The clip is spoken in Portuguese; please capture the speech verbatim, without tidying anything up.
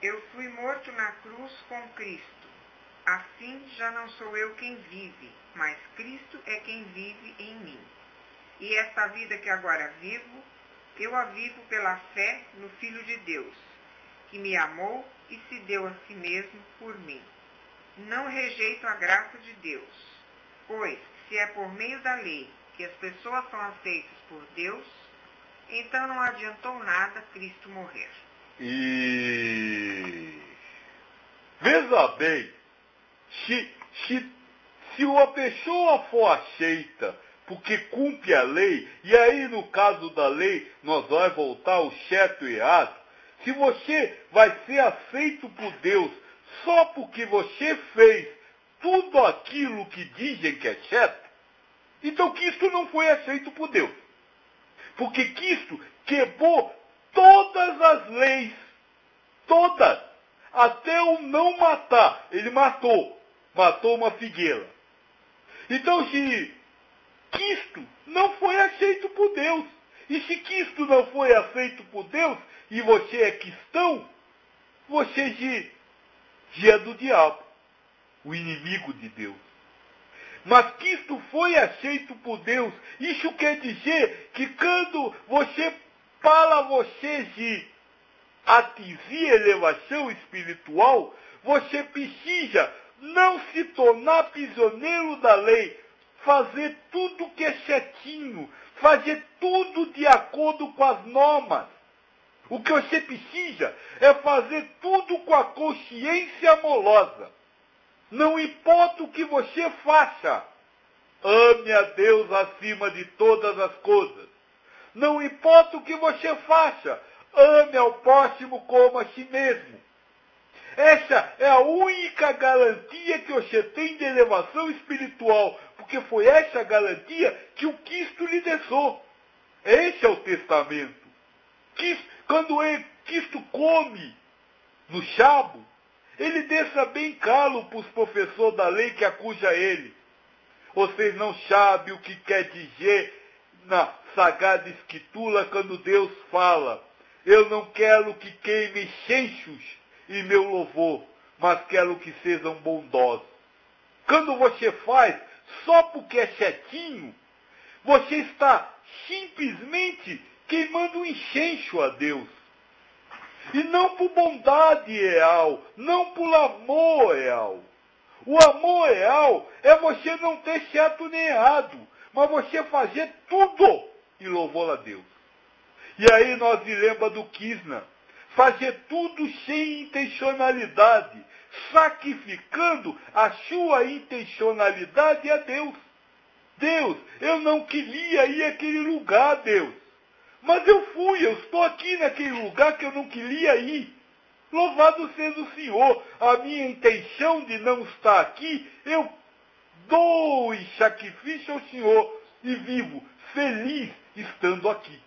Eu fui morto na cruz com Cristo. Assim já não sou eu quem vive, mas Cristo é quem vive em mim. E esta vida que agora vivo, eu a vivo pela fé no Filho de Deus, que me amou e se deu a si mesmo por mim. Não rejeito a graça de Deus, pois se é por meio da lei que as pessoas são aceitas por Deus, então não adiantou nada Cristo morrer. E veja bem, se, se, se uma pessoa for aceita porque cumpre a lei, e aí no caso da lei nós vamos voltar ao certo e errado, se você vai ser aceito por Deus só porque você fez tudo aquilo que dizem que é certo, então Cristo não foi aceito por Deus. Porque Cristo quebrou todas as leis, todas, até o não matar. Ele matou, matou uma figueira. Então, se Cristo não foi aceito por Deus, e se Cristo não foi aceito por Deus, e você é cristão, você já é do diabo, o inimigo de Deus. Mas Cristo foi aceito por Deus. Isso quer dizer que quando você, para você de atingir elevação espiritual, você precisa não se tornar prisioneiro da lei, fazer tudo que é certinho, fazer tudo de acordo com as normas. O que você precisa é fazer tudo com a consciência amorosa. Não importa o que você faça, ame a Deus acima de todas as coisas. Não importa o que você faça, ame ao próximo como a si mesmo. Essa é a única garantia que você tem de elevação espiritual, porque foi essa garantia que o Cristo lhe deixou. Esse é o testamento. Quando Cristo come no sábado, ele deixa bem claro para os professores da lei que acusa ele. Vocês não sabem o que quer dizer na Sagrada Escritura quando Deus fala: eu não quero que queime incensos em meu louvor, mas quero que sejam bondosos. Quando você faz só porque é certinho, você está simplesmente queimando um incenso a Deus. E não por bondade real, não por amor real. O amor real é você não ter certo nem errado, mas você fazer tudo em louvor a Deus. E aí nós lembra do Krishna, fazer tudo sem intencionalidade, sacrificando a sua intencionalidade a Deus. Deus, eu não queria ir àquele lugar, Deus. Mas eu fui, eu estou aqui naquele lugar que eu não queria ir. Louvado seja o Senhor. A minha intenção de não estar aqui, eu dou em sacrifício ao Senhor e vivo feliz estando aqui.